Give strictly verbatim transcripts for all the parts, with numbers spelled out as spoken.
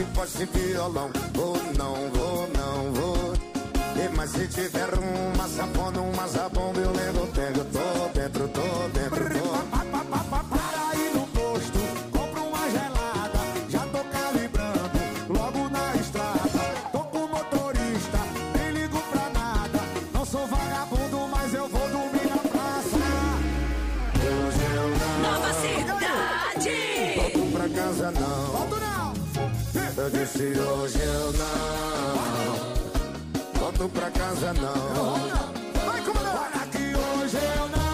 de voz e violão. Vou não, vou não, vou. E mas se tiver uma sanfona, uma zabumba, eu lembro, pego. Tô dentro, tô dentro, tô. Para aí no posto, compra uma gelada. Já tô calibrando, logo na estrada. Tô com motorista, nem ligo pra nada. Não sou vagabundo, mas eu vou dormir na praça. Hoje eu não. Nova Cidade. Volto pra casa não. Volto não. Eu disse hoje eu não. Volto pra casa não. Vai, como não? Olha que hoje eu não.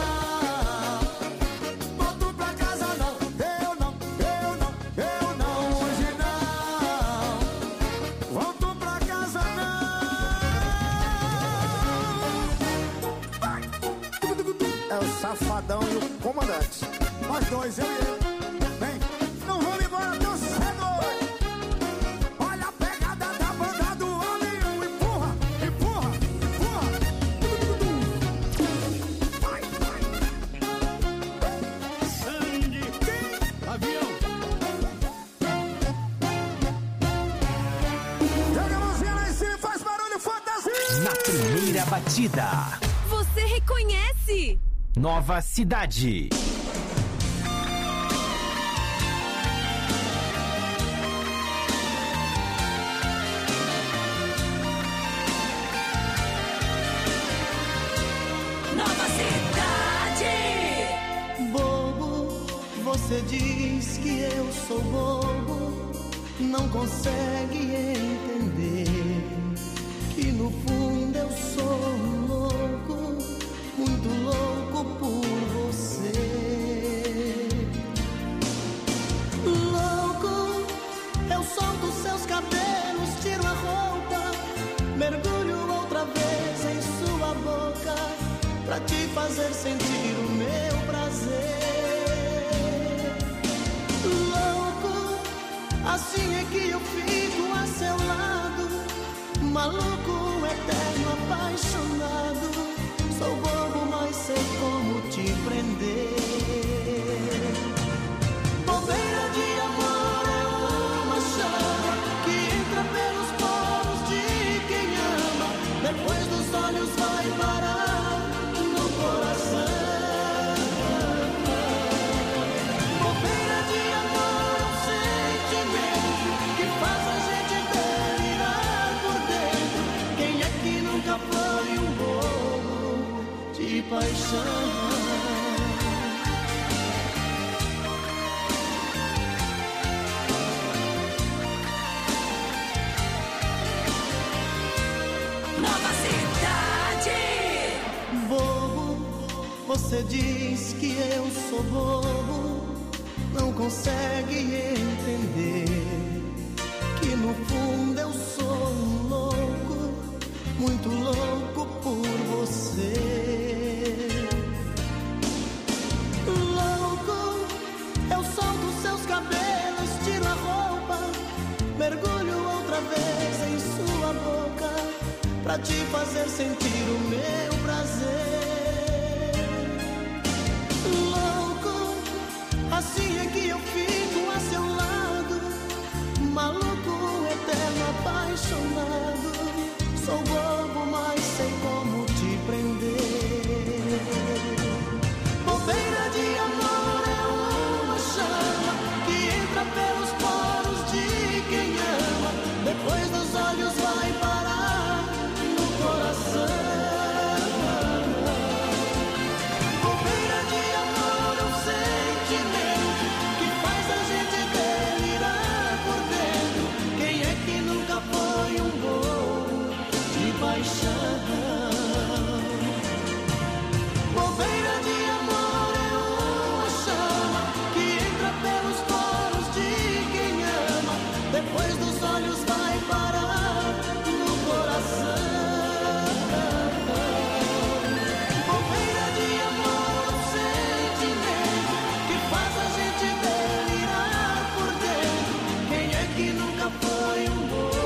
Volto pra casa não. Eu não, eu não, eu não. Hoje não. Volto pra casa não. É o safadão e o comandante. Nós dois, eu e ele. Vem, não vamos embora tão cedo. Olha a pegada da banda do homem. Empurra, empurra, empurra. Vai, vai. Sangue, avião. Joga a mãozinha lá em cima e faz barulho, fantasia. Na primeira batida, Você reconhece? Nova Cidade. Nova Cidade. Bobo, você diz que eu sou bobo, não consegue entender que no fundo eu sou um louco, muito louco por você. Louco, eu solto seus cabelos, tiro a roupa, mergulho outra vez em sua boca, pra te fazer sentir o meu prazer. Louco, assim é que eu fico a seu lado, maluco, eterno, apaixonado. Sou bobo, mas sei como te prender. Bobeira de amor é uma chama que entra pelos poros de quem ama, depois dos olhos vai parar no coração. Bobeira de amor é um sentimento que faz a gente delirar por dentro. Quem é que nunca foi um bobo de paixão? Nova Cidade. Bobo, você diz que eu sou bobo, não consegue entender que no fundo eu sou um louco, muito louco por você. Louco, eu solto seus cabelos, tiro a roupa, mergulho outra vez em sua boca, pra te fazer sentir o meu prazer. Louco, assim é que eu fico a seu lado, maluco, eterno, apaixonado. Sou bobo, mas sei como te prender. Bobeira de amor é uma chama que entra pelos poros de quem ama, depois dos olhos vai parar no coração. Bobeira de amor é um sentimento que faz a gente delirar por dentro. Quem é que nunca foi um bobo de paixão? Bobeira de amor é uma chama que entra pelos poros de quem ama, depois dos olhos vai parar no coração. Bobeira de amor, um sentimento que faz a gente delirar por dentro. Quem é que nunca foi um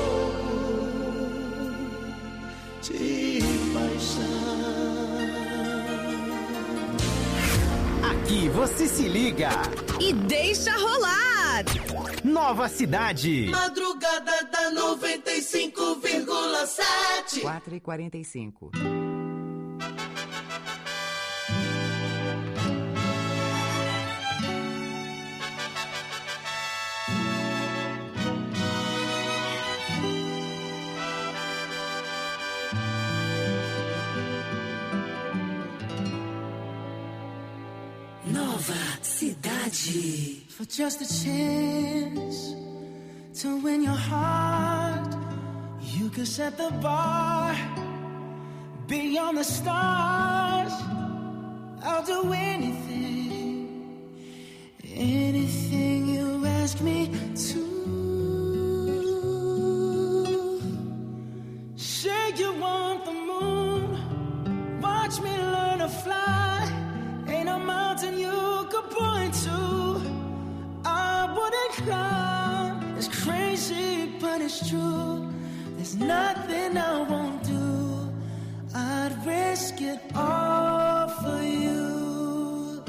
bobo de paixão? Aqui você se liga. E deixa rolar. Nova Cidade. Madrugada noventa e cinco vírgula sete. quatro e quarenta e cinco. Nova Cidade. For just a chance to win your heart, you could set the bar beyond the stars. I'll do anything, anything you ask me to. Say you want the moon, watch me learn to fly. Ain't no mountain you could point to I wouldn't climb. It's crazy, but it's true. There's nothing I won't do. I'd risk it all for you.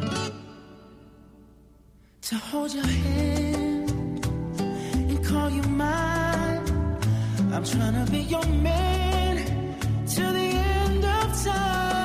To hold your hand and call you mine. I'm trying to be your man till the end of time.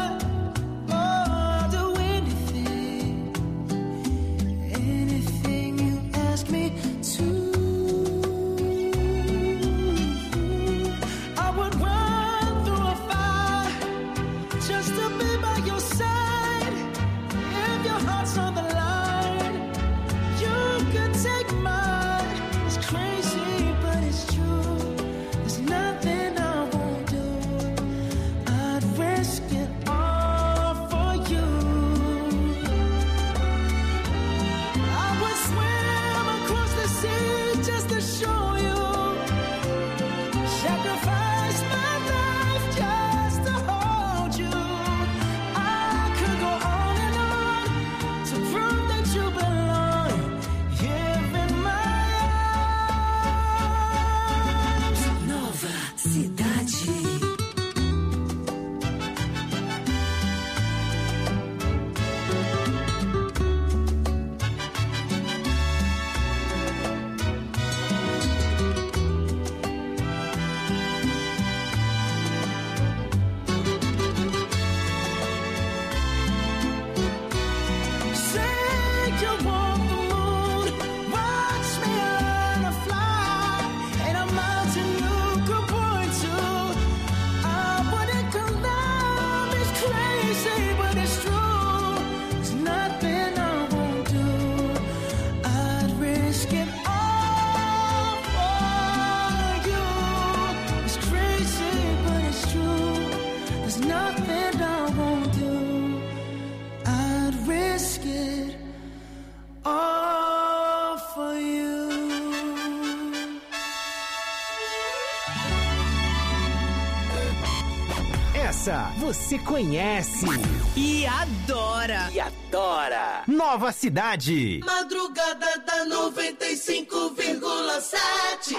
Você conhece e adora. E adora. Nova Cidade. Madrugada da noventa e cinco vírgula sete.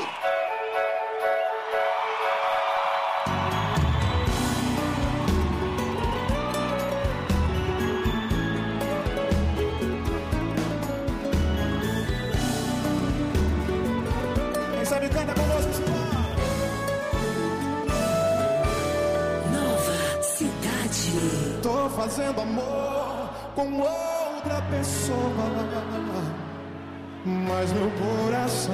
Quem sabe canta conosco, senhor. Tô fazendo amor com outra pessoa, mas meu coração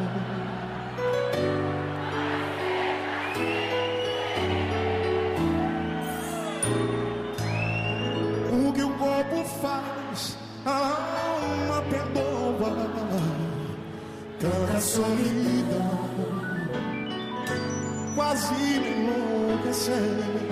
o que o corpo faz, a alma perdoa. Tanta solidão, quase me enlouquecer.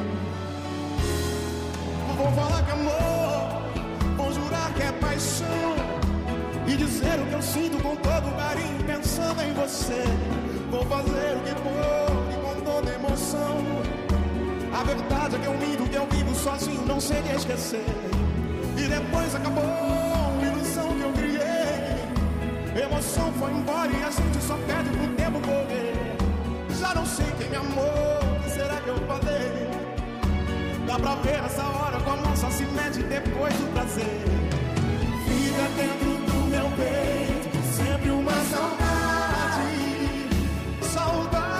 Vou falar que é amor, vou jurar que é paixão, e dizer o que eu sinto com todo carinho, pensando em você. Vou fazer o que for e com toda emoção. A verdade é que eu minto, que eu vivo sozinho, não sei de esquecer. E depois acabou a ilusão que eu criei. Emoção foi embora e a gente só perde pro tempo correr. Já não sei quem me amou, o que será que eu falei? Dá pra ver nessa hora como só se mede depois do prazer. Fica dentro do meu peito sempre uma saudade, saudade.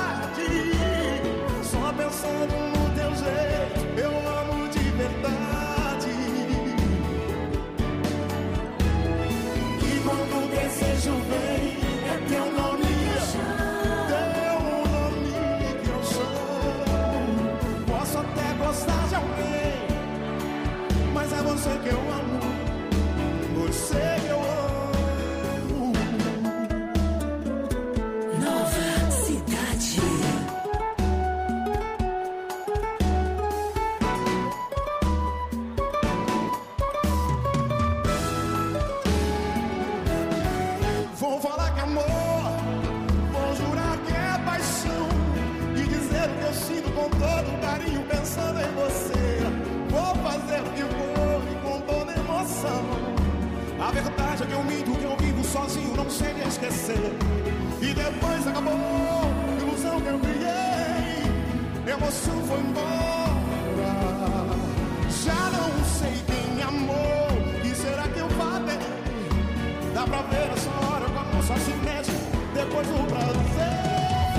sozinho, não sei me esquecer. E depois acabou, ilusão que eu criei, emoção foi embora. Já não sei quem me amou, e será que eu falei? Dá pra ver essa hora com a mão só se mexe, depois do prazer.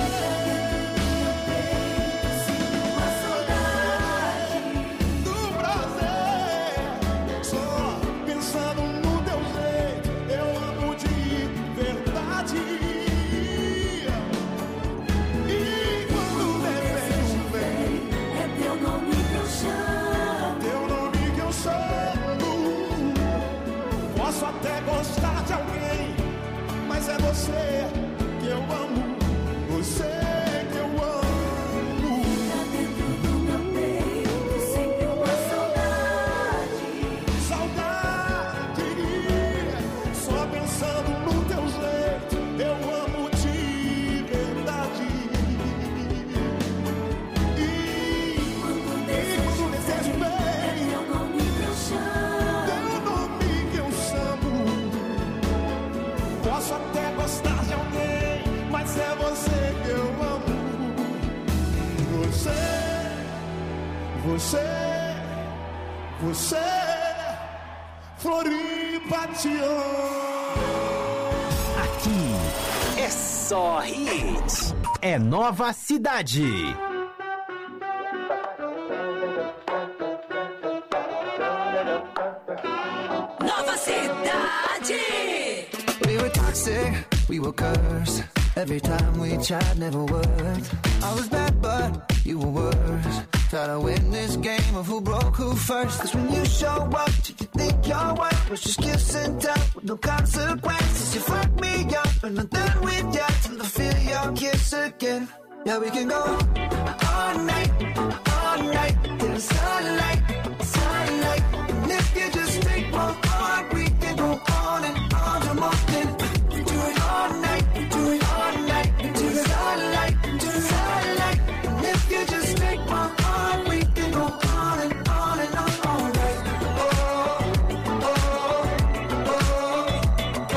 Até gostar de alguém, mas é você que eu amo, você que eu amo. Tá dentro do meu peito sempre uma saudade. Saudade, só pensando no teu jeito, eu amo de verdade. E quando desejo bem, é teu nome que eu chamo. Posso até gostar de alguém, mas é você que eu amo. Você, você, você, Floripa te amo. Aqui é só hit. É Nova Cidade. Nova Cidade. We were toxic, we were cursed. Every time we tried, never worked. I was bad, but you were worse. Try to win this game of who broke who first. Cause when you show up, did you think your work was just kiss and tell with no consequences? You fucked me up and I'm done with you till I feel your kiss again. Yeah, we can go all night, all night till the sunlight, sunlight. And if you just take my heart, we can go on and on till morning. We do it all night, we do it all night till the sunlight, till the sunlight. And if you just take my heart, we can go on and on and on all night. Oh, oh, oh, oh,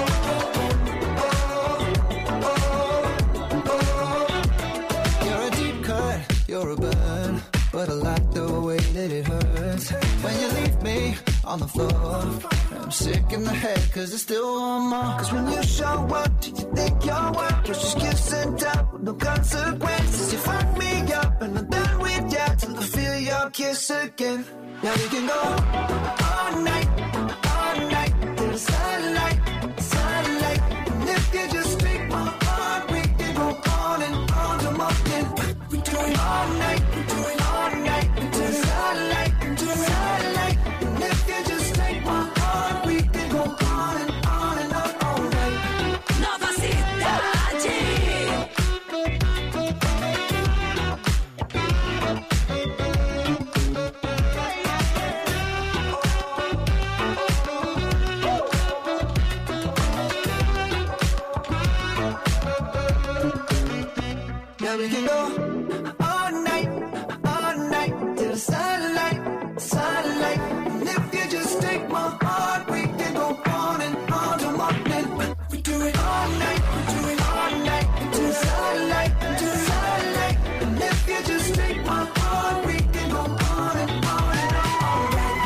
oh, oh, oh. You're a deep cut, you're a burn, but I like the way that it hurts when you leave me on the floor. I'm sick in the head cause I still want more. Cause when you show up, do you think your work was just kiss and tell with no consequences? You fuck me up and I'm done with you till I feel your kiss again. Yeah, we can go all night, all night till the sunlight, sunlight. And if you just take my heart, we can go on and on till morning. We do it all night, we do it all night till the sunlight, till the sunlight. And if you just take my heart, we can go on and on and on all night. Nova Cidade. Yeah, we can go all night, all night till the sunlight, sunlight. And if you just take my heart, we can go on and on till morning. We do it all night, we do it all night till the sunlight, till the sunlight. And if you just take my heart, we can go on and on and on all night.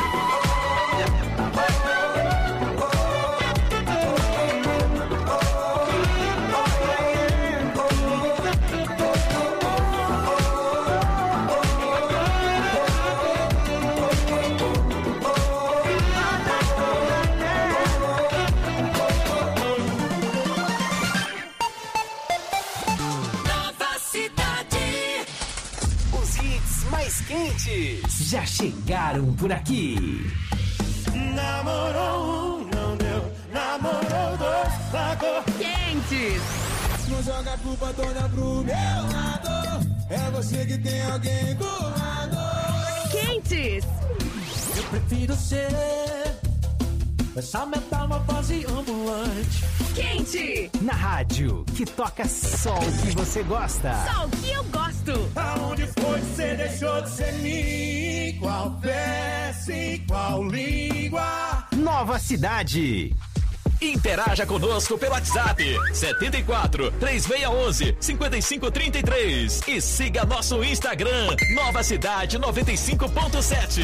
Nova Cidade. Os hits mais quentes já chegaram por aqui. Namorou um, não deu. Namorou dois, largou. Quentes. Não joga a culpa toda pro meu lado. É você que tem alguém do lado. Quentes. Eu prefiro ser essa metamorfose ambulante. Quente. Na rádio, que toca só o que você gosta. Só o que eu gosto. Aonde foi que você deixou de ser mim? Qual peça e qual língua? Nova Cidade. Interaja conosco pelo WhatsApp setenta e quatro, três seis um um, cinco cinco três três e siga nosso Instagram Nova Cidade noventa e cinco ponto sete.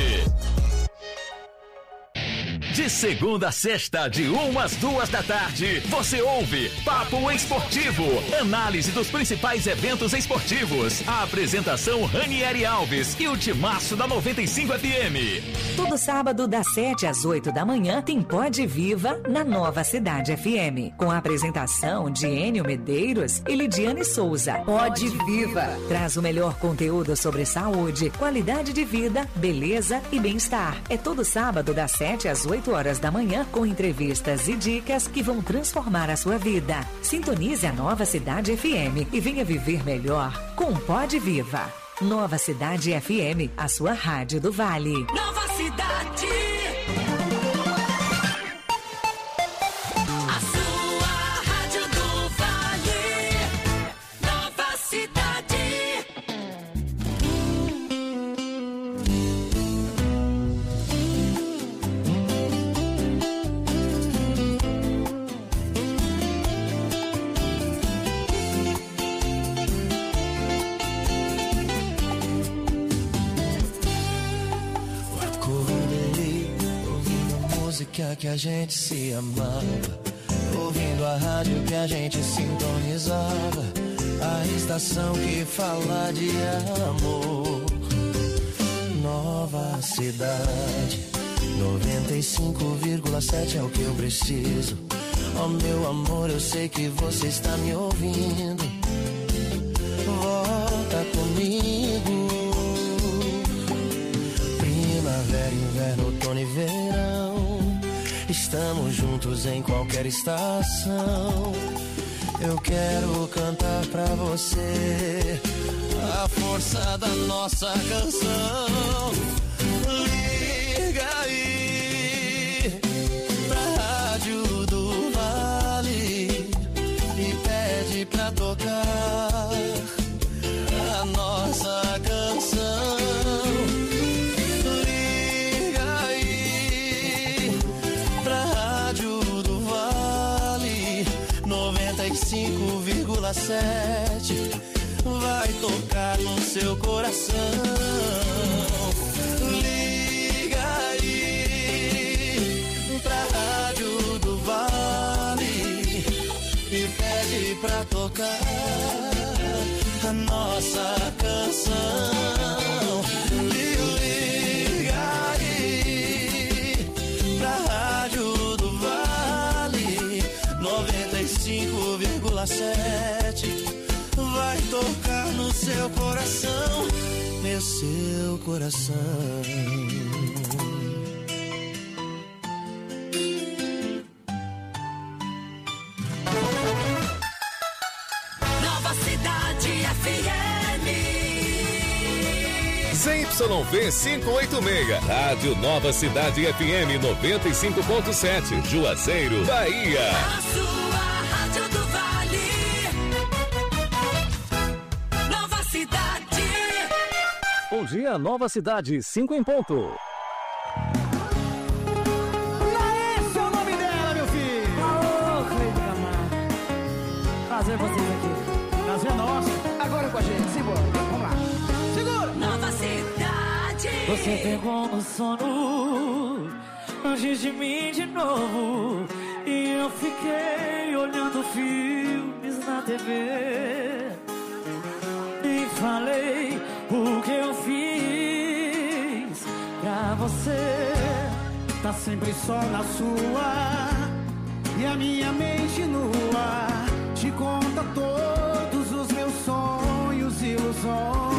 De segunda a sexta, de uma às duas da tarde, você ouve Papo Esportivo, análise dos principais eventos esportivos. A apresentação Ranieri Alves e o timaço da noventa e cinco F M. Todo sábado, das sete às oito da manhã, tem Pod Viva na Nova Cidade F M, com a apresentação de Enio Medeiros e Lidiane Souza. Pod Viva traz o melhor conteúdo sobre saúde, qualidade de vida, beleza e bem-estar. É todo sábado, das sete às oito horas da manhã, com entrevistas e dicas que vão transformar a sua vida. Sintonize a Nova Cidade F M e venha viver melhor com Pod Viva. Nova Cidade F M, a sua rádio do Vale. Nova Cidade. A sua rádio do Vale. Nova Cidade. Que a gente se amava, ouvindo a rádio que a gente sintonizava, a estação que fala de amor. Nova Cidade noventa e cinco vírgula sete é o que eu preciso. Oh meu amor, eu sei que você está me ouvindo. Volta comigo. Primavera, inverno, outono e verão, estamos juntos em qualquer estação. Eu quero cantar pra você a força da nossa canção. Liga aí pra Rádio do Vale e pede pra tocar a nossa canção. cinco vírgula sete vai tocar no seu coração. Liga aí pra Rádio do Vale e pede pra tocar a nossa canção. Liga aí pra Rádio do Vale noventa e cinco vírgula sete vai tocar no seu coração, meu seu coração. Nova Cidade F M. Z Y V quinhentos e oitenta e seis, Rádio Nova Cidade F M noventa e cinco ponto sete, Juazeiro, Bahia. A sua rádio do Vale. Nova Cidade. Bom dia, Nova Cidade, cinco em ponto. Esse é o nome dela, meu filho. Alô, Cleide Camargo. Prazer vocês aqui. Prazer é nosso. Agora com a gente, simbora. Vamos lá. Segura. Nova Cidade. Você pegou no sono antes de mim de novo e eu fiquei olhando filmes na T V e falei o que eu fiz pra você. Tá sempre só na sua e a minha mente nua te conta todos os meus sonhos e ilusões.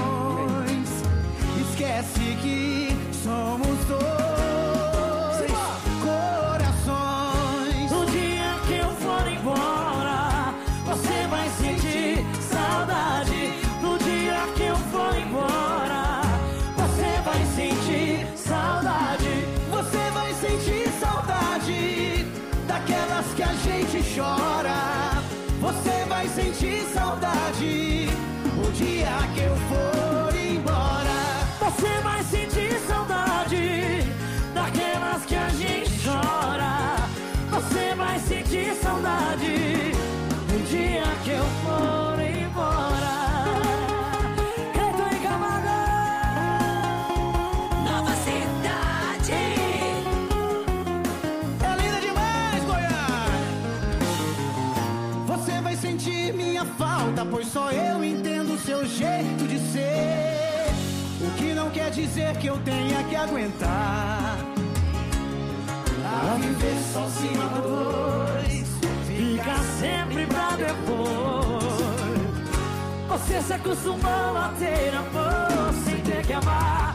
Esquece que somos dois corações. No dia que eu for embora, você vai sentir saudade. No dia que eu for embora, você vai sentir saudade. Você vai sentir saudade daquelas que a gente chora. Você vai sentir saudade o dia que eu for embora. Você vai sentir saudade daquelas que a gente chora. Você vai sentir saudade no dia que eu for embora. Cleiton e Camargo. Nova Cidade. É linda demais, Goiás. Você vai sentir minha falta, pois só eu entendo o seu jeito de ser. O que não quer dizer que eu tenha que aguentar a viver sozinho a dois. Fica sempre pra depois. Você se acostumou a ter amor sem ter que amar.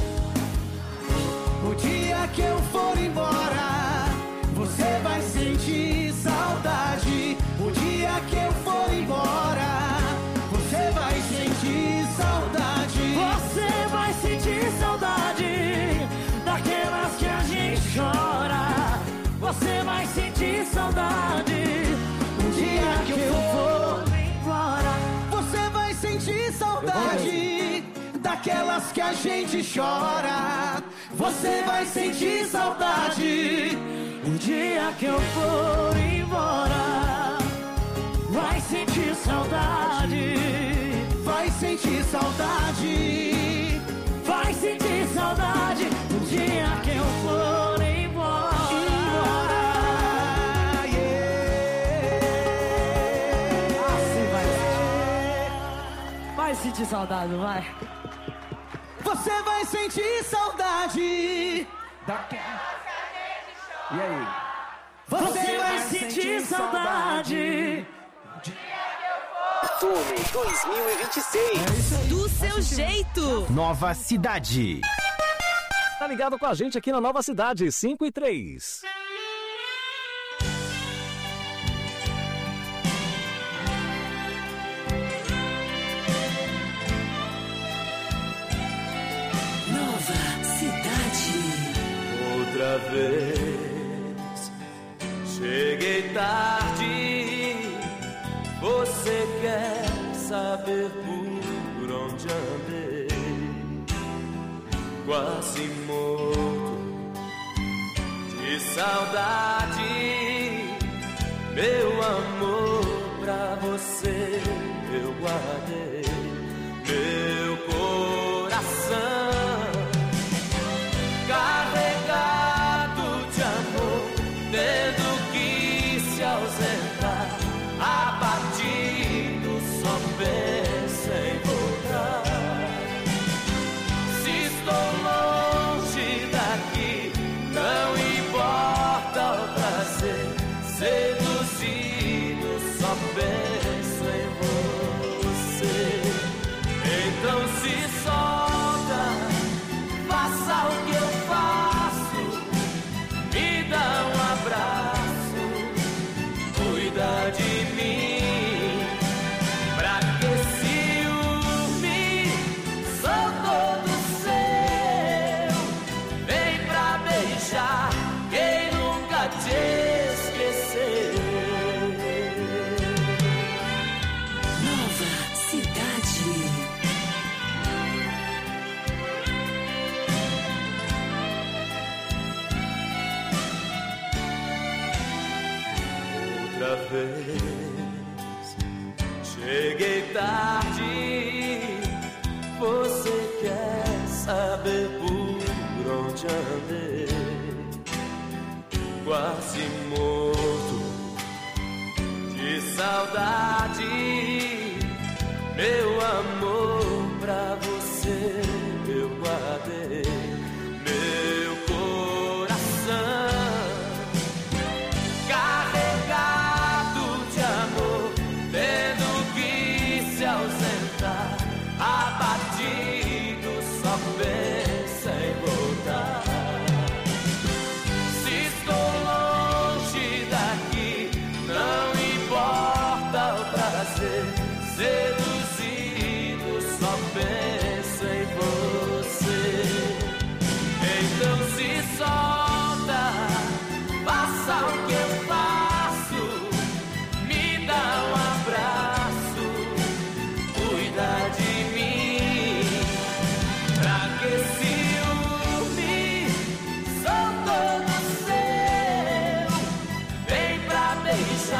O dia que eu for embora, você vai sentir saudade. O dia que eu for embora, você vai sentir saudade. Você vai sentir saudade daquelas que a gente chora. Você vai sentir saudade o dia que eu for embora. Você vai sentir saudade daquelas que a gente chora. Você vai sentir saudade o dia que eu for embora. Vai sentir saudade. Vai sentir saudade. Vai sentir saudade o dia que eu for embora. Embora, yeah. Assim vai. Vai sentir saudade, vai. Você vai sentir saudade daquela. E aí? Você, Você vai sentir saudade. Tune dois mil e vinte e seis. É do seu jeito. Nova Cidade. Tá ligado com a gente aqui na Nova Cidade, cinco e três. Nova Cidade. Outra vez cheguei tarde. Você quer saber por onde andei? Quase morto de saudade. Meu amor, pra você eu guardei. Meu coração carregado de amor, tendo que se ausentar. Abatido, só pensa em voltar. Se estou longe daqui, não importa o prazer. Seduzido, só penso em você. Então se solta, faça o que eu faço. Me dá um abraço, cuida de mim. Pra que ciúme, sou todo seu. Vem pra beijar quem nunca te esqueceu. Nova Cidade. Outra vez cheguei tarde. Você quer saber por onde andei? Quase morto de saudade. Meu amor, pra você eu guardei. Meu coração carregado de amor, tendo que se ausentar. Abatido, só pensa em voltar. Se estou longe daqui, não importa o prazer. Seduzido, só penso em você. Então se solta, faça o que eu faço. Me dá um abraço, cuida de mim. Pra que ciúme, sou todo seu. Vem pra beijar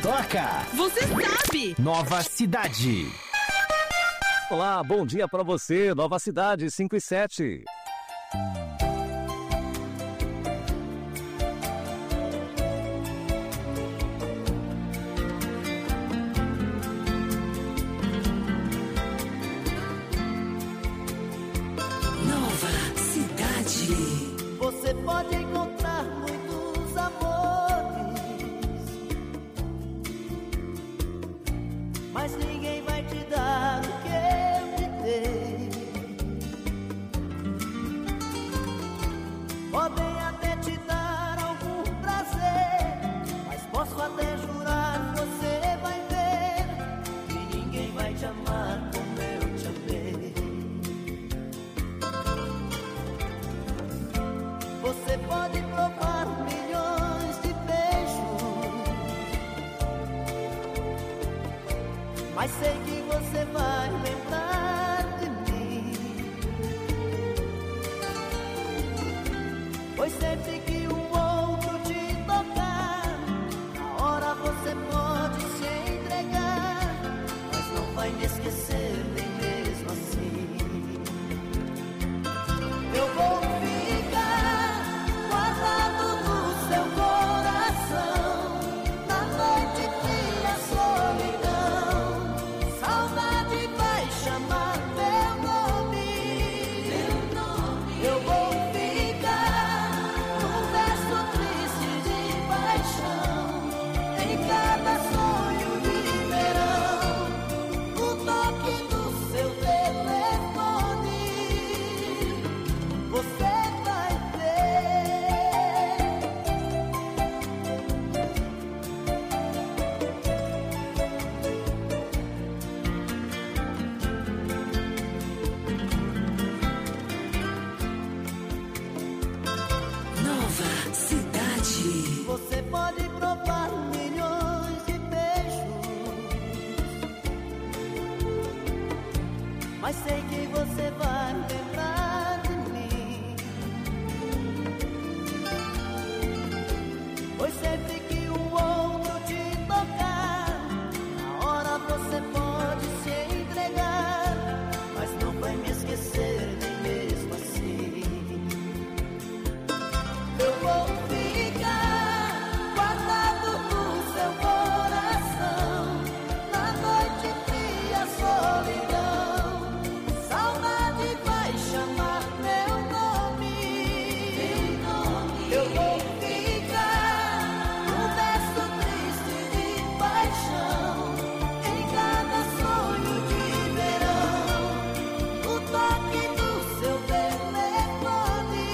toca. Você sabe. Nova Cidade. Olá, bom dia pra você, Nova Cidade cinco e sete. Você pode encontrar muitos amores, mas ninguém vai te dar o que eu te dei. Podem até te dar algum prazer, mas posso até jurar, você vai ver que ninguém vai te amar como eu te amei. Você pode provar milhões de beijos, mas sei que você vai lembrar de mim. Pois sempre que um outro te tocar, na hora você pode se entregar, mas não vai me esquecer nem mesmo assim. Eu vou ficar guardado no seu coração, na noite fria, solidão. Saudade vai chamar meu nome, meu nome. Eu vou ficar num verso triste de paixão, em cada sonho de verão, no toque do seu telefone. Você vai Nova Cidade. Você pode provar milhões de beijos, mas sei que você vai lembrar de mim. Pois sempre que um outro te tocar, na hora você pode se entregar, mas não vai me esquecer nem mesmo assim. Eu vou ficar guardado no seu coração, na noite fria, solidão. Saudade vai chamar meu nome, meu nome. Eu vou ficar num verso triste de paixão, em cada sonho de verão, no toque do seu telefone.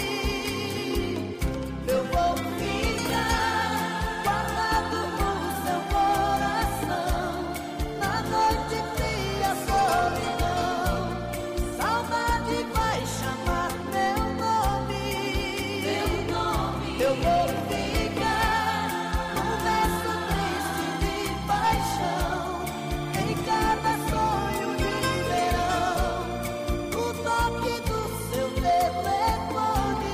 Eu vou ficar guardado no seu coração, na noite fria, solidão. Saudade vai chamar meu nome, meu nome. Eu vou ficar num verso triste de paixão, em cada sonho de verão, no toque do seu telefone.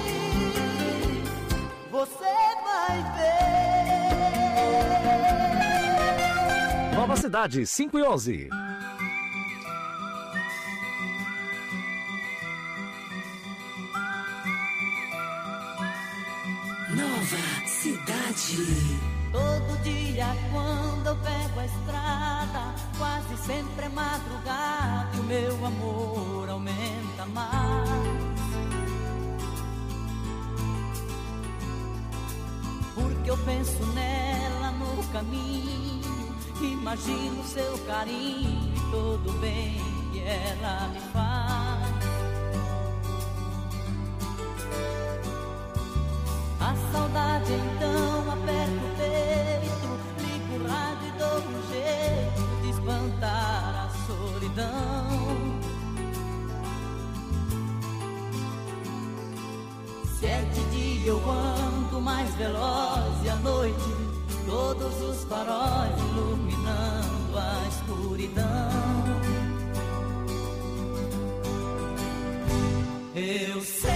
Você vai ver. Nova Cidade cinco e onze. Nova Cidade. Todo dia quando eu pego a estrada, quase sempre é madrugada, e o meu amor aumenta mais. Porque eu penso nela no caminho, imagino seu carinho e todo o bem que ela me faz. A saudade então aperta o peito, ligo o rádio e dou um jeito de espantar a solidão. Se é de dia eu ando mais veloz, e à noite todos os faróis iluminando a escuridão. Eu sei,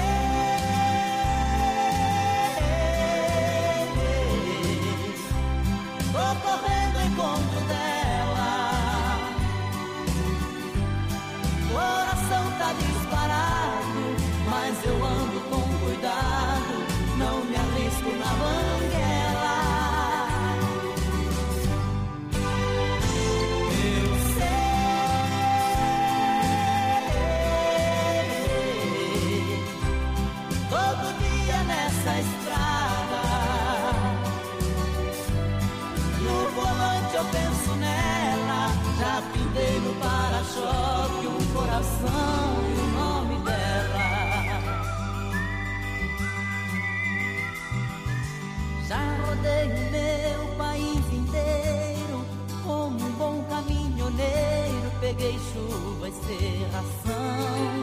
tô correndo no encontro dela. Coração tá disparado, mas eu ando com cuidado, não me arrisco na banguela. Eu sei, todo dia nessa estrada, no volante eu penso nela, já pintei no para-choque um coração e o nome dela. Já rodei o meu país inteiro, como um bom caminhoneiro, peguei chuva e serração.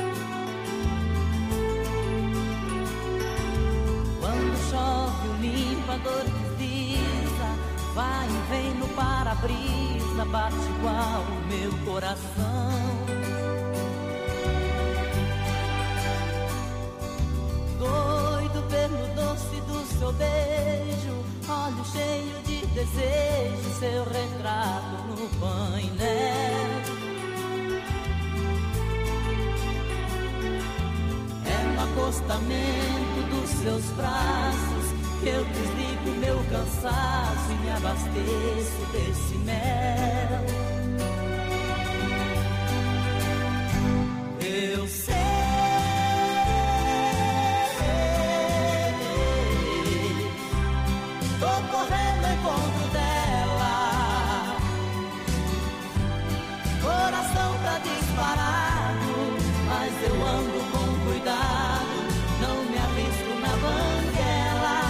Quando chove o limpador desliza, vai e vem no para-brisa, bate igual o meu coração. Doido pelo doce do seu beijo, olho cheio de desejo, seu retrato no painel. É no acostamento dos seus braços que eu desligo meu cansaço e me abasteço desse mel. Eu sei, tô correndo ao encontro dela. Coração tá disparado, mas eu ando com cuidado, não me arrisco na banguela.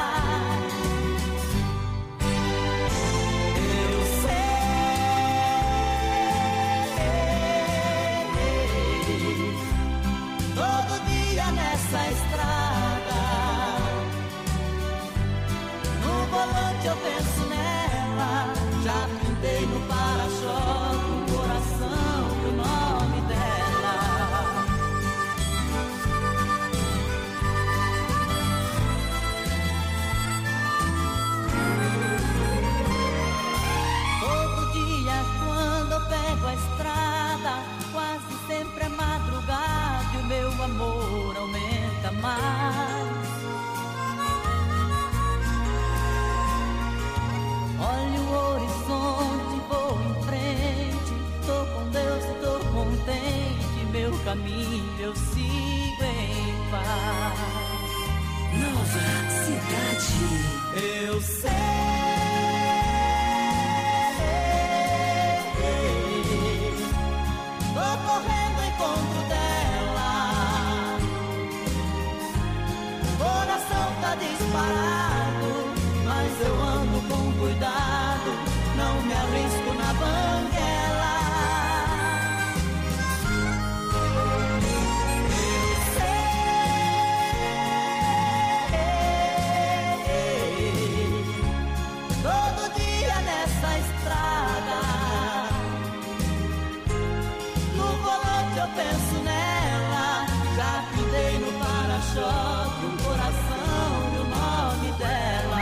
Eu sei, todo dia nessa estrada, no volante eu penso nela, já pintei no para-choque o coração e o nome dela. Todo dia quando eu pego a estrada, quase sempre é madrugada e o meu amor aumenta mais. Olho o horizonte, vou em frente, tô com Deus e tô contente, meu caminho eu sigo em paz. Nova Cidade. Eu sei, tô correndo ao encontro dela. Coração tá disparado, mas eu ando com cuidado, não me arrisco na banguela. Eu sei, todo dia nessa estrada, no volante eu penso nela, já pintei no para-choque um coração e o nome dela.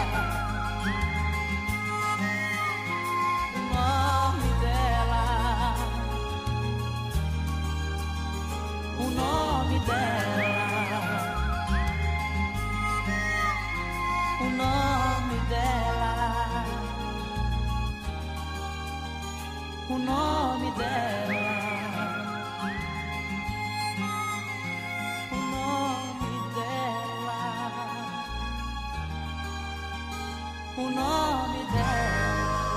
O nome dela, o nome dela, o nome dela, o nome dela, o nome dela.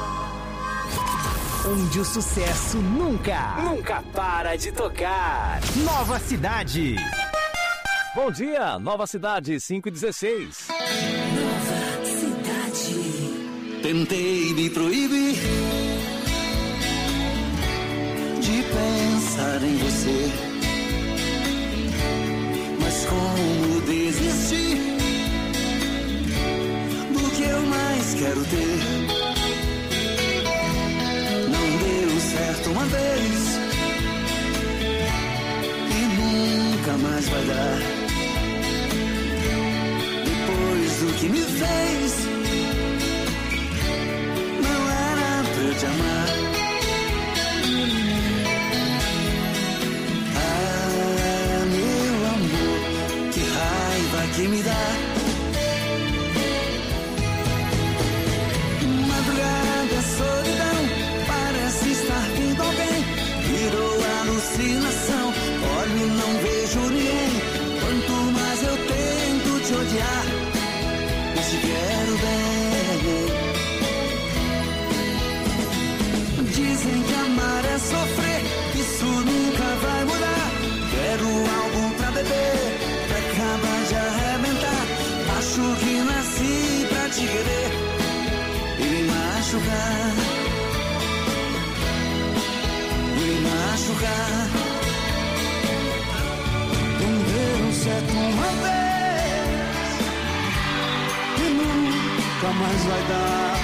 Onde o sucesso nunca, nunca para de tocar. Nova Cidade. Bom dia, Nova Cidade, cinco e dezesseis. Nova Cidade. Tentei me proibir de pensar em você, mas como desistir do que eu mais quero ter? Certo uma vez e nunca mais vai dar. Depois do que me fez, te amar. Ah, meu amor, que raiva que me dá. Madrugada, solidão, parece estar vindo alguém. Virou alucinação, olho e não vejo ninguém. Quanto mais eu tento te odiar, mas te quero bem. Dizem que amar é sofrer, isso nunca vai mudar. Quero algo pra beber, pra acabar de arrebentar. Acho que nasci pra te querer e me machucar, e me machucar. Não deu certo uma vez e nunca mais vai dar.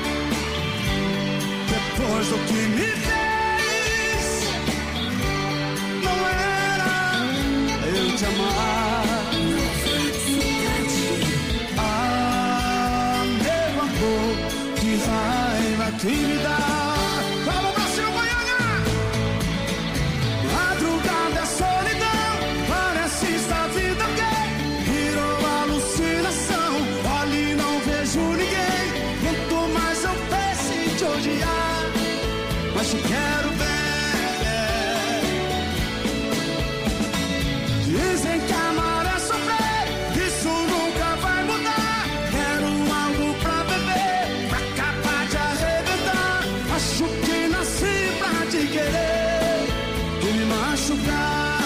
Depois do que me fez, não era eu te amar. Ah, meu amor, que raiva que me dá. Vamos pra cima, Goiânia! Madrugada é solidão, parece estar vindo alguém. Virou alucinação, ali não vejo ninguém. Quanto mais eu penso em te odiar, mas te quero bem. Dizem que amar é sofrer, isso nunca vai mudar. Quero algo pra beber, pra acabar de arrebentar. Acho que nasci pra te querer e me machucar.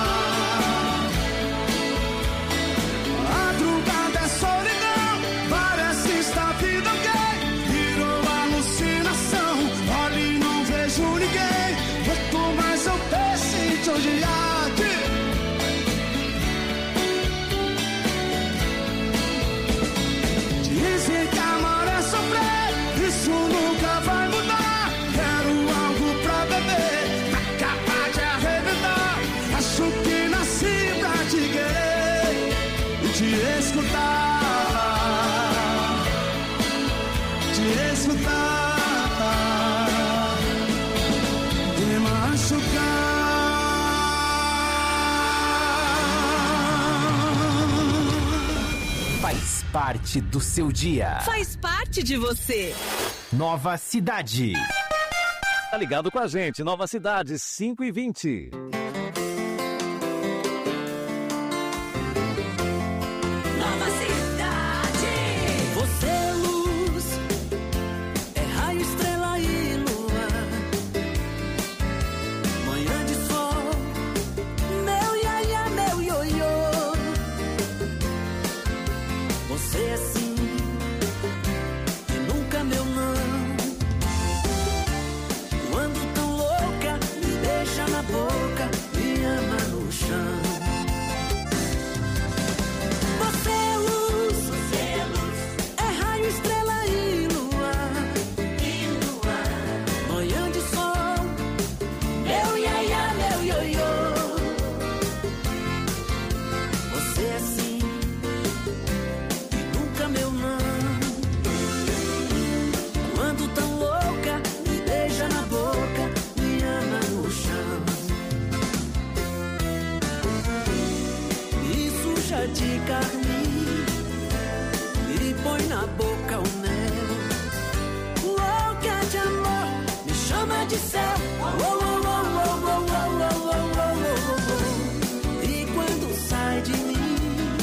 Madrugada é solidão, parece estar vindo alguém. Virou alucinação, olho e não vejo ninguém. Quanto mais eu penso em te odiar, dizem que amar é sofrer, isso nunca vai mudar. Quero algo pra beber, pra acabar de arrebentar. Acho que nasci pra te querer e te escutar, te escutar e me machucar. Faz parte do seu dia. Faz parte de você. Nova Cidade. Tá ligado com a gente, Nova Cidade, cinco e vinte. Nova Cidade. Você é luz, é raio, estrela e lua. Manhã de sol, meu iaia, meu ioiô. Você é sim, e nunca meu não. Quando tão louca, me deixa na boca, me ama no chão. Você é luz, você é luz, é raio, estrela e lua, e lua. Manhã de sol, meu iaia, meu ioiô. Você é sim, e nunca meu não. Quando tão louca, me beija na boca, me ama no chão. Me suja de carmim, me põe na boca o mel. Louca de amor, me chama de céu. Oh, oh, oh, oh, oh, oh, oh, oh, oh, oh. E quando sai de mim,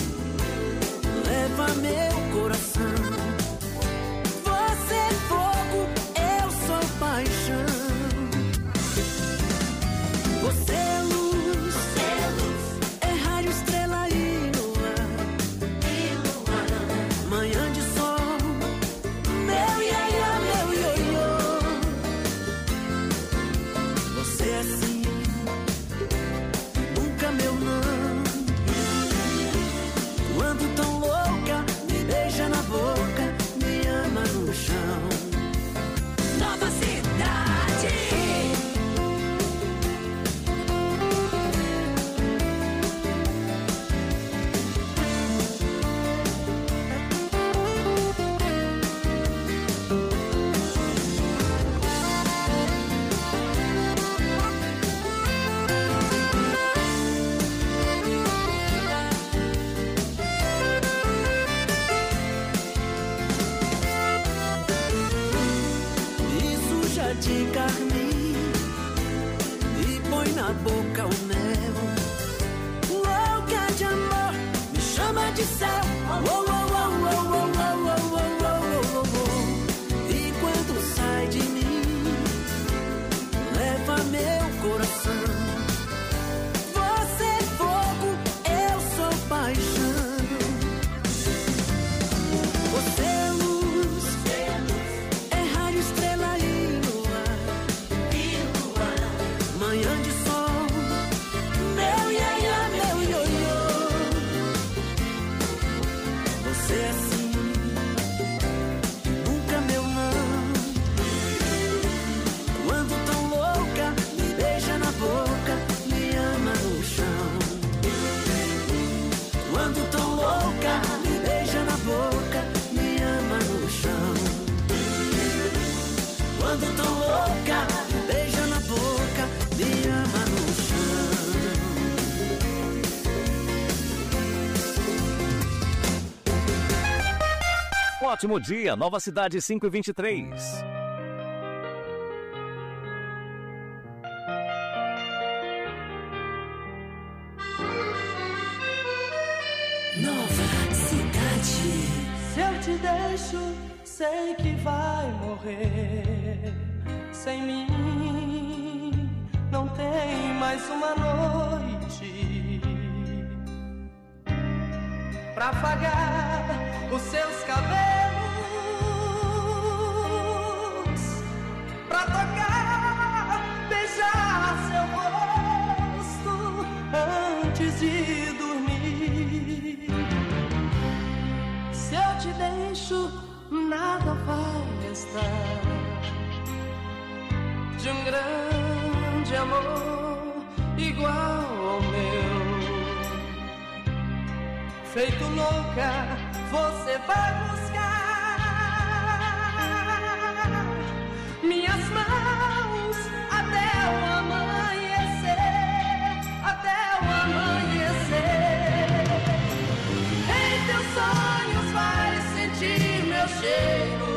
leva meu coração. Você é fogo, eu sou paixão. Você é luz, você é luz, é raio, estrela e lua, e lua. Manhã de sol, meu iaia, meu ioiô. de carmim e põe na boca o mel. Louca de amor, me chama de céu. Oh, oh, oh, oh, oh, oh, oh, oh, oh, oh. E quando sai de mim, leva meu coração. Você é fogo, eu sou paixão. Você é luz, é raio, estrela e luar, manhã de sol, meu iaia, meu ioiô. Você é assim, nunca meu não. Quando tão louca, me beija na boca, me ama no chão. Quando tão louca, me beija na boca, me ama no chão. Quando tão louca, me beija na boca, me ama no chão. Ótimo dia, Nova Cidade cinco e vinte e três. Nova Cidade. Se eu te deixo, sei que vai morrer. Sem mim, não tem mais uma noite pra afagar os seus cabelos, pra tocar, beijar seu rosto antes de dormir. Se eu te deixo, nada vai restar de um grande amor igual ao meu. Feito louca, você vai buscar minhas mãos até o amanhecer, até o amanhecer. Em teus sonhos vai sentir meu cheiro,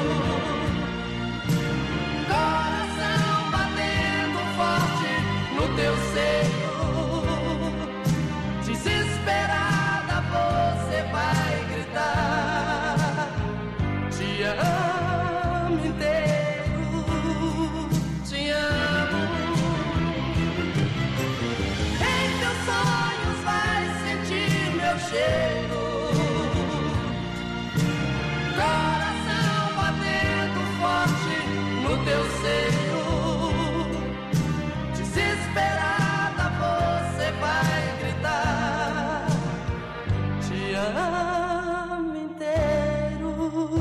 coração batendo forte no teu seio. Desesperada você vai gritar, te amo inteiro, te amo. Em teus sonhos vai sentir meu cheiro, coração batendo forte no teu seio. Desesperada você vai gritar, te amo inteiro.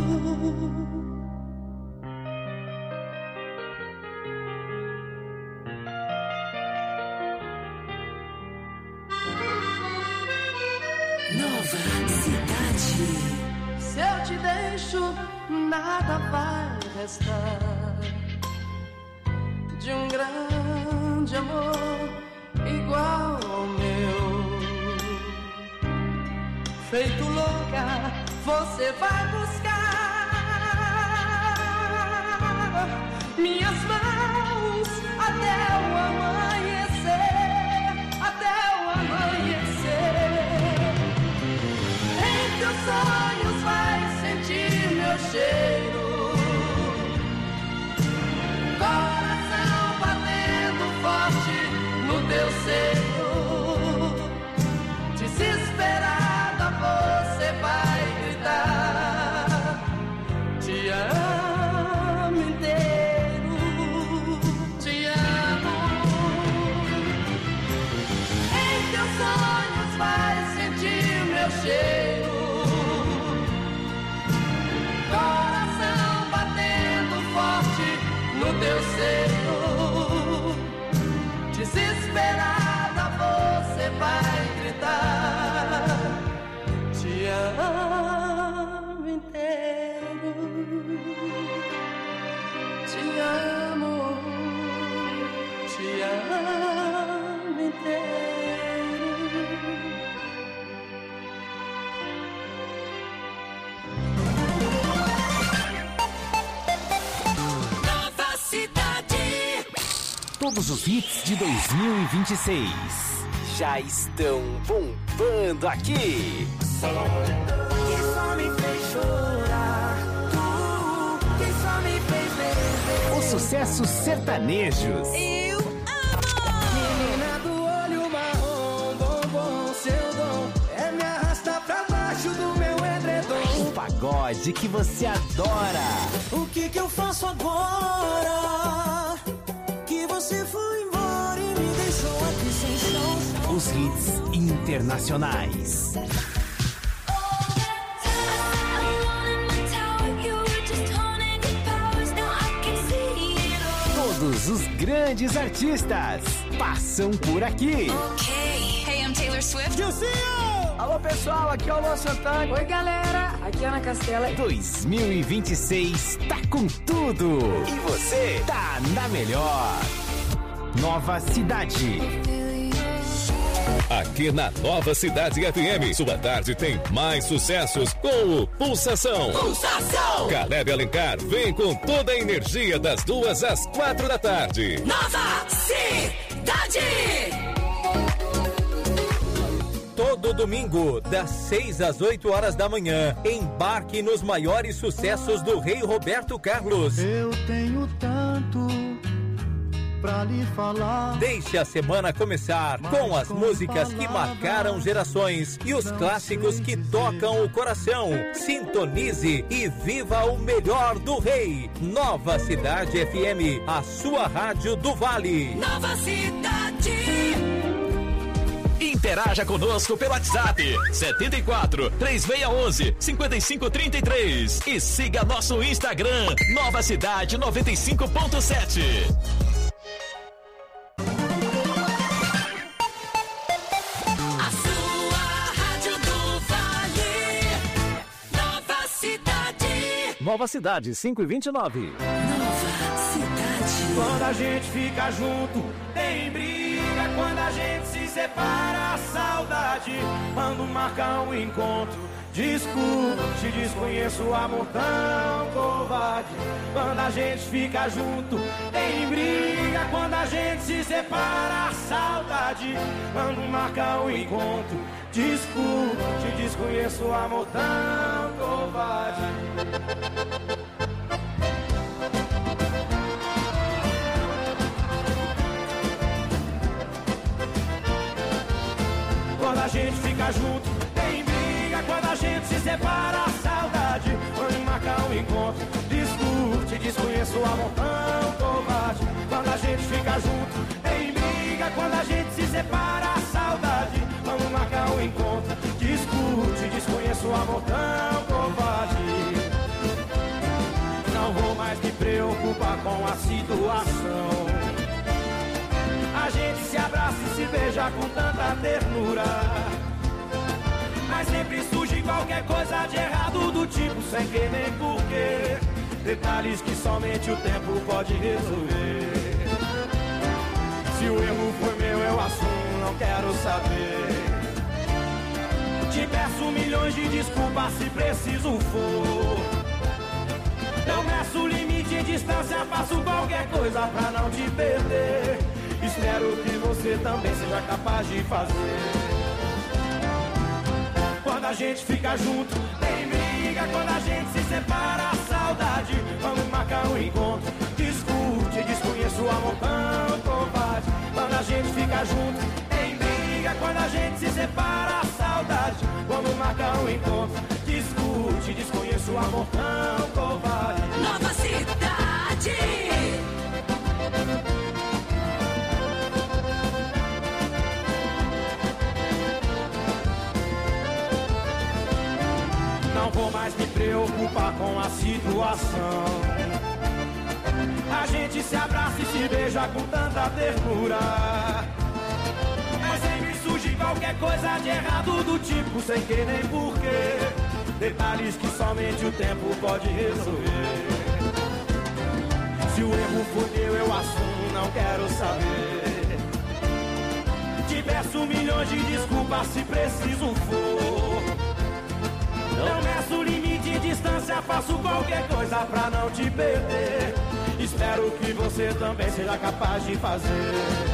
Nova Cidade. Se eu te deixo, nada vai restar de um grande amor igual ao meu. Feito louca, você vai buscar minhas mãos até o amanhecer, até o amanhecer. Em teus sonhos vai sentir meu cheiro, coração batendo forte no teu seio. Desesperada você vai gritar, te amo inteiro, te amo. Em teus sonhos vai sentir meu cheiro, coração batendo forte no teu seio. Desesperada você vai gritar, te amo inteiro, te amo, te amo inteiro. Nova Cidade. Todos os hits de dois mil e vinte e seis já estão bombando aqui. Que só me fez chorar, tu, que só me fez beber. Os sucessos sertanejos. Eu amo! Menina do olho marrom, bombom, seu dom é me arrastar pra baixo do meu edredom. O pagode que você adora. O que que eu faço agora? Que você foi embora e me deixou aqui sem chão. Os hits internacionais. Todos os grandes artistas passam por aqui. Okay. Hey, I'm Taylor Swift. Alô, pessoal, aqui é o Luan Santana. Oi, galera, aqui é Ana Castela. dois mil e vinte e seis tá com tudo. E você tá na melhor. Nova Cidade. Aqui na Nova Cidade F M, sua tarde tem mais sucessos com o Pulsação. Pulsação! Caleb Alencar vem com toda a energia das duas às quatro da tarde. Nova Cidade! Todo domingo, das seis às oito horas da manhã, embarque nos maiores sucessos do Rei Roberto Carlos. Eu tenho tanto pra lhe falar. Deixe a semana começar com as músicas que marcaram gerações e os clássicos que tocam o coração. Sintonize e viva o melhor do Rei. Nova Cidade F M, a sua rádio do Vale. Nova Cidade! Interaja conosco pelo WhatsApp setenta e quatro, três seis um um, cinco cinco três três e siga nosso Instagram Nova Cidade noventa e cinco ponto sete. A sua rádio do Vale. Nova Cidade. Nova Cidade cinco e vinte e nove. Nova Cidade. Quando a gente fica junto, tem briga. Quando a gente se separa, a saudade. Mando marcar um encontro. Discute, desconheço o amor tão covarde. Quando a gente fica junto, tem briga. Quando a gente se separa, a saudade. Mando marcar um encontro. Discute, desconheço o amor tão covarde. Quando a gente fica junto, tem briga. Quando a gente se separa, a saudade. Vamos marcar um encontro. Discute, desconheço o amor tão covarde. Quando a gente fica junto, tem briga. Quando a gente se separa, a saudade. Vamos marcar um encontro. Discute, desconheço o amor tão covarde. Não vou mais me preocupar com a situação. A gente se abraça e se beija com tanta ternura. Mas sempre surge qualquer coisa de errado, do tipo sem que nem porquê. Detalhes que somente o tempo pode resolver. Se o erro foi meu, eu assumo, não quero saber. Te peço milhões de desculpas se preciso for. Eu meço o limite em distância, faço qualquer coisa pra não te perder. Espero que você também seja capaz de fazer. Quando a gente fica junto, tem briga. Quando a gente se separa, a saudade. Vamos marcar um encontro. Discute, desconheço o amor tão covarde. Quando a gente fica junto, tem briga. Quando a gente se separa, a saudade. Vamos marcar um encontro. Discute, desconheço o amor tão covarde. Nova Cidade. Não vou mais me preocupar com a situação. A gente se abraça e se beija com tanta ternura. Mas sempre surge qualquer coisa de errado, do tipo sem que nem porquê. Detalhes que somente o tempo pode resolver. Se o erro for meu, eu assumo, não quero saber. Te peço milhões de desculpas se preciso for. Não meço limite de distância, faço qualquer coisa pra não te perder. Espero que você também seja capaz de fazer.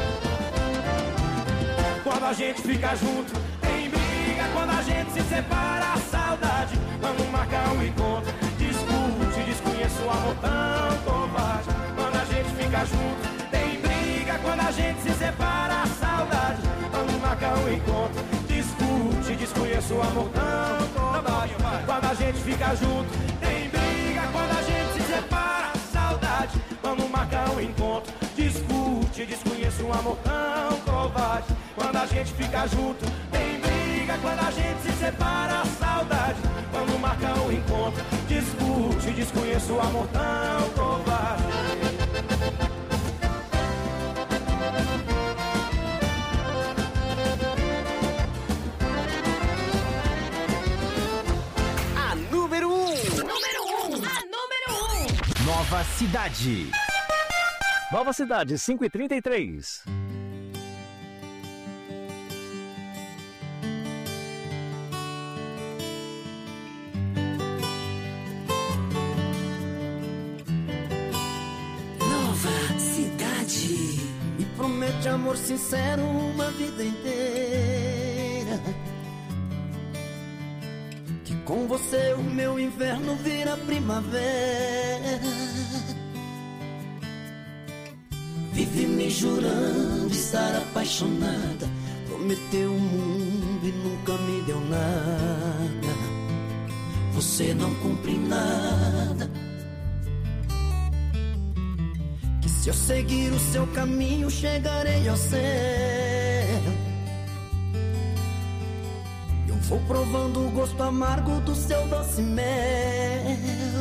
Quando a gente fica junto, tem briga. Quando a gente se separa, a saudade. Vamos marcar um encontro, discute, desconheço o amor tão covarde. Quando a gente fica junto, tem briga. Quando a gente se separa, a saudade. Vamos marcar um encontro, discute, desconheço o amor tão covarde. Quando a gente fica junto, tem briga. Quando a gente se separa, a saudade. Vamos marcar um encontro, discute, desconheço um amor tão covarde. Quando a gente fica junto, tem briga. Quando a gente se separa, a saudade. Vamos marcar um encontro, discute, desconheço o amor tão covarde. A número um. Número um. A número um. Nova Cidade. Nova Cidade, cinco e trinta e três. Nova Cidade. Me promete amor sincero uma vida inteira. Que com você o meu inverno vira primavera. Vive me jurando estar apaixonada. Prometeu o mundo e nunca me deu nada. Você não cumpre nada. Que se eu seguir o seu caminho chegarei ao céu. Eu vou provando o gosto amargo do seu doce mel.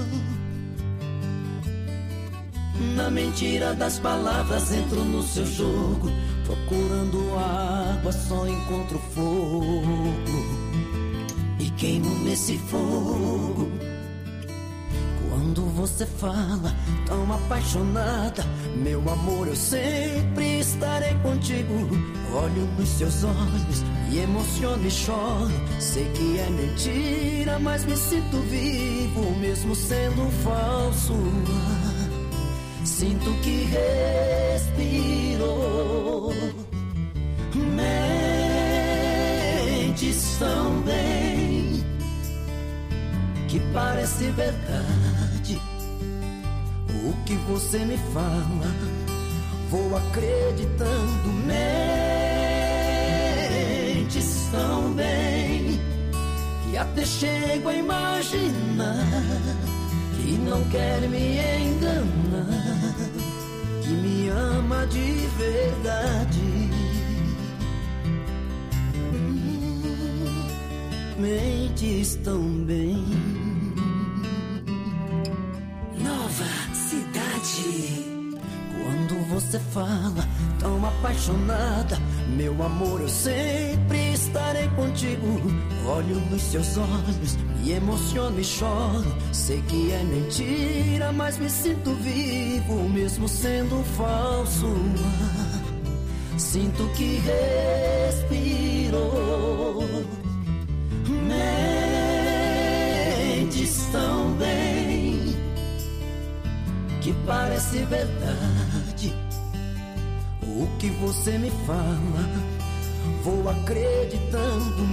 Na mentira das palavras entro no seu jogo. Procurando água só encontro fogo. E queimo nesse fogo. Quando você fala tão apaixonada, meu amor, eu sempre estarei contigo. Olho nos seus olhos e emociono e choro. Sei que é mentira, mas me sinto vivo, mesmo sendo falso. Sinto que respiro. Mentes tão bem que parece verdade. O que você me fala, vou acreditando. Mentes tão bem que até chego a imaginar que não quer me enganar, que me ama de verdade. Hum, mentes tão bem. Nova Cidade. Quando você fala tão apaixonada, meu amor, eu sempre estarei contigo. Olho nos seus olhos, me emociono e choro. Sei que é mentira, mas me sinto vivo, mesmo sendo falso. Sinto que respiro. Mentes tão bem que parece verdade. O que você me fala, vou acreditando.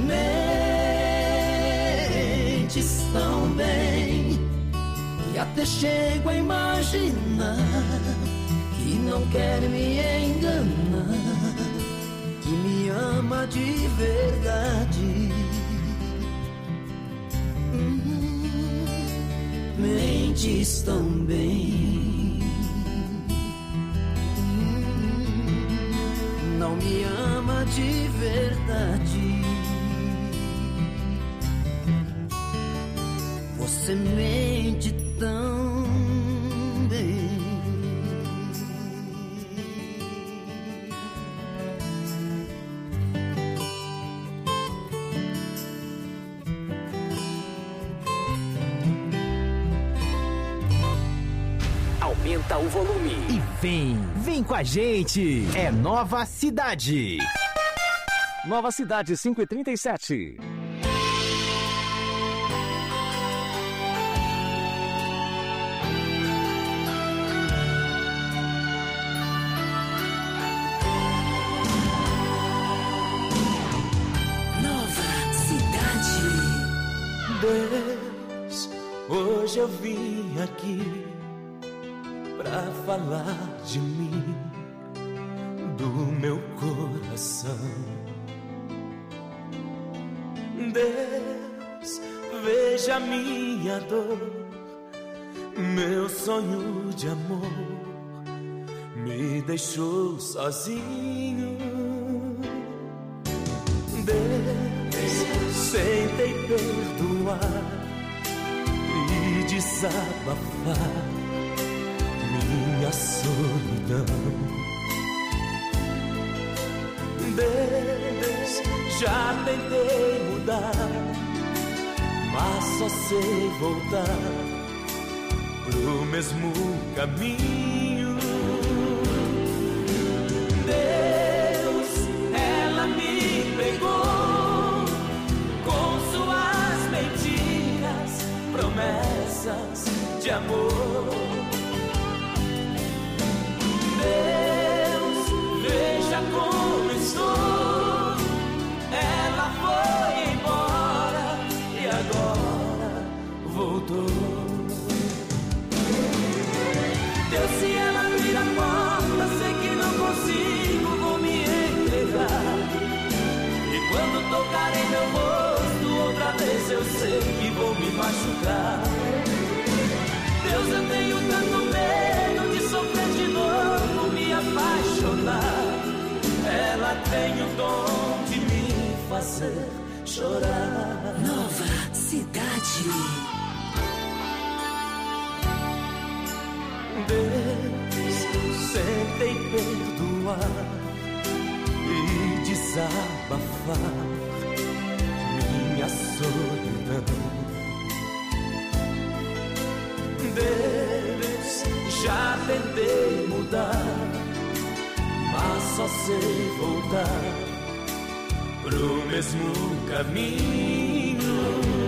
Mentes tão bem que até chego a imaginar que não quer me enganar, que me ama de verdade. Hum, mentes tão bem. Hum, não me ama de verdade. Você mente tão bem. Aumenta o volume e vem, vem com a gente. É Nova Cidade. Nova Cidade, cinco e trinta e sete. Deus, hoje eu vim aqui pra falar de mim, do meu coração. Deus, veja minha dor, meu sonho de amor me deixou sozinho. Deus, tentei perdoar e desabafar minha solidão. Deus, já tentei mudar, mas só sei voltar pro mesmo caminho. Deus, ela me pegou com suas mentiras, promessas de amor. Deus, veja como estou. Ela foi embora e agora voltou. Deus, se ela abrir a porta, sei que não consigo, vou me entregar. E quando tocar em meu rosto outra vez, eu sei que vou me machucar. Deus, eu tenho tanto medo de sofrer de novo, me apaixonar. Ela tem o dom de me fazer chorar. Nova Cidade. Deus, tentei perdoar e desabafar minha solidão. Deus, já tentei mudar, mas só sei voltar pro mesmo caminho.